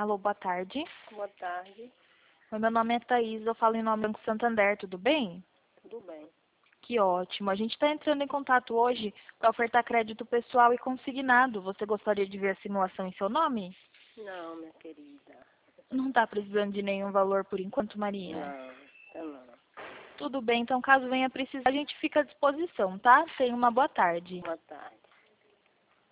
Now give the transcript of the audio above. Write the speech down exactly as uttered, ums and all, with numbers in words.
Alô, boa tarde. Boa tarde. O meu nome é Thaís, eu falo em nome do Banco Santander, tudo bem? Tudo bem. Que ótimo. A gente está entrando em contato hoje para ofertar crédito pessoal e consignado. Você gostaria de ver a simulação em seu nome? Não, minha querida. Não está precisando de nenhum valor por enquanto, Maria? Não, eu não. Tudo bem, então caso venha precisar, a gente fica à disposição, tá? Tenha uma boa tarde. Boa tarde.